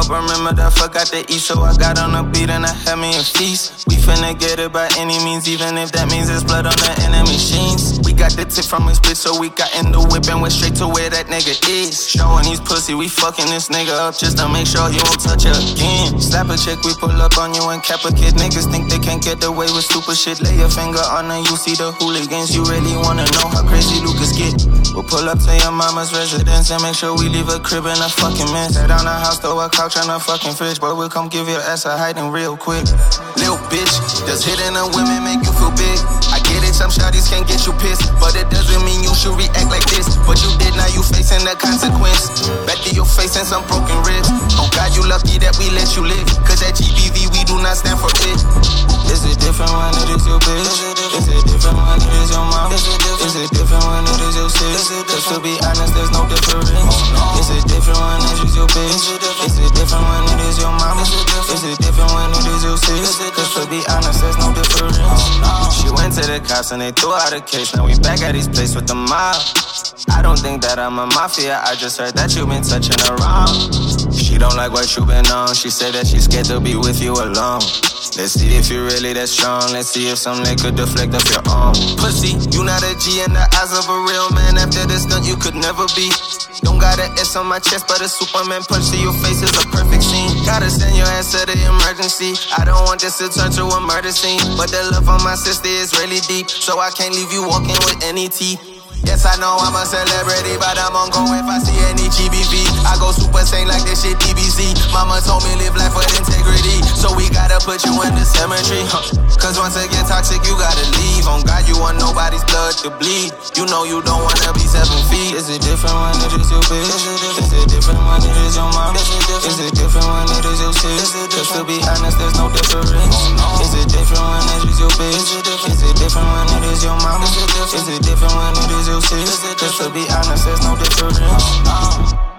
up, remember that fuck got the eat. So I got on the beat and I had me a feast. We finna get it by any means, even if that means there's blood on the enemy sheens. We got the tip from his bitch, so we got in the whip and went straight to where that nigga is. Showing these pussy, we fucking this nigga up just to make sure he won't touch her again. Slap a chick, we pull up on you and cap a kid. Niggas think they can't get away with stupid shit. Lay your finger on her, you see the hooligans. You really wanna know how crazy Lucas get? We'll pull up to your mama's residence and make sure we leave a crib in a fucking mess. Set down a house, throw a couch and a fucking fridge. Boy, we'll come give your ass a hiding real quick. Lil' bitch, does hitting on women make you feel big? I get it, some shawties can't get you pissed, but it doesn't mean you should react like this. But you did, now you facing the consequence. Back to your face and some broken ribs. Oh God, you lucky that we let you live, cause at GBV we do not stand for it. Is it different when it is your bitch? Is it different when it is your mom? Is it different when it is your sis? Cause to be honest, there's no difference. Is it different when it is your bitch? Is it different when it is your mom? Is it different when it is your sis? Cause to be honest, there's no difference. She went to the cops and they threw out a case. Now we back at his place with the mob. I don't think that I'm a mafia, I just heard that you been touching around. She don't like what you been on, she said that she's scared to be with you alone. Let's see if you really that strong, let's see if some leg could deflect off your arm. Pussy, you not a G in the eyes of a real man, after this stunt you could never be. Don't got an S on my chest, but a Superman punch to your face is a perfect scene. Gotta send your ass to the emergency, I don't want this to turn to a murder scene. But the love for my sister is really deep, so I can't leave you walking with any teeth. Yes, I know I'm a celebrity, but I'm on go if I see any GBV. I go super sane like this shit DBZ. Mama told me live life with integrity, so we gotta put you in the cemetery. Cause once it get toxic, you gotta leave. On God, you want nobody's blood to bleed. You know you don't wanna be 7 feet. Is it different when it is your bitch? Is it different when it is your mom? Is it different when it is your sis? Cause to be honest, there's no difference. Is it different when it is your bitch? Is it different when it is your mom? Is it different when it is your sis? Cause to be honest, there's no difference.